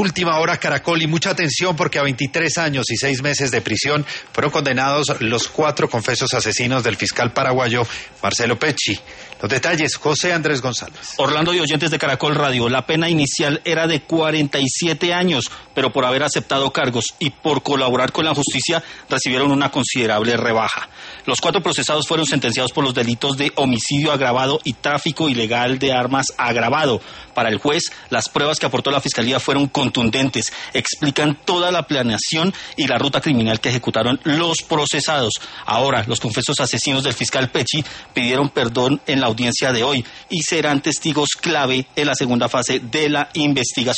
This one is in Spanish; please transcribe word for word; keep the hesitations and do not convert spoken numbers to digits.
Última hora, Caracol, y mucha atención porque a veintitrés años y seis meses de prisión fueron condenados los cuatro confesos asesinos del fiscal paraguayo Marcelo Pecci. Los detalles, José Andrés González. Orlando y oyentes de Caracol Radio, la pena inicial era de cuarenta y siete años, pero por haber aceptado cargos y por colaborar con la justicia recibieron una considerable rebaja. Los cuatro procesados fueron sentenciados por los delitos de homicidio agravado y tráfico ilegal de armas agravado. Para el juez, las pruebas que aportó la Fiscalía fueron contundentes, explican toda la planeación y la ruta criminal que ejecutaron los procesados. Ahora, los confesos asesinos del fiscal Pecci pidieron perdón en la audiencia de hoy y serán testigos clave en la segunda fase de la investigación.